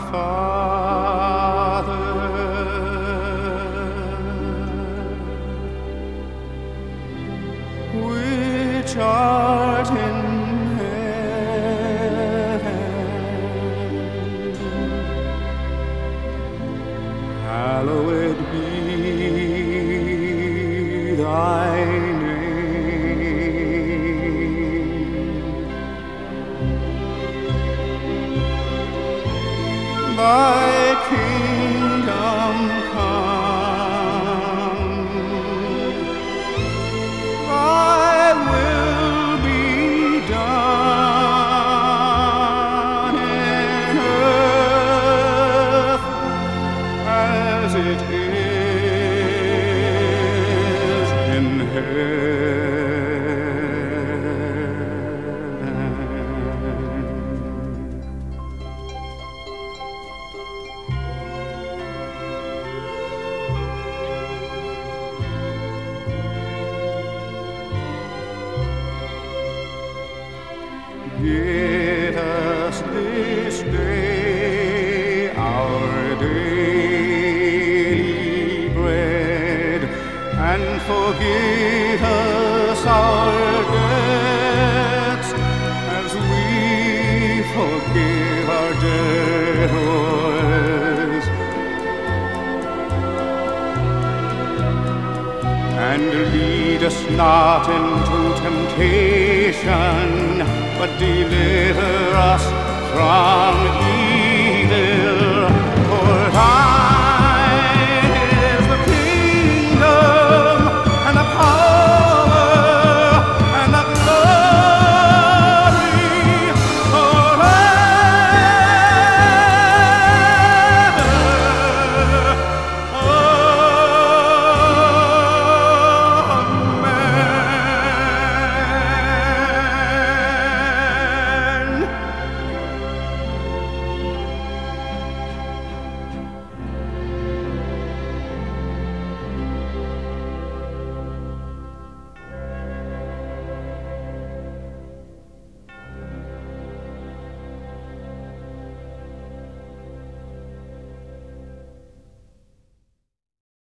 Father, which art in heaven, hallowed be thy name. Thy kingdom come, thy will be done in earth as it is in heaven. Give us this day our daily bread, and forgive us our debts as we forgive our debtors. And lead us not into temptation, but deliver us from evil.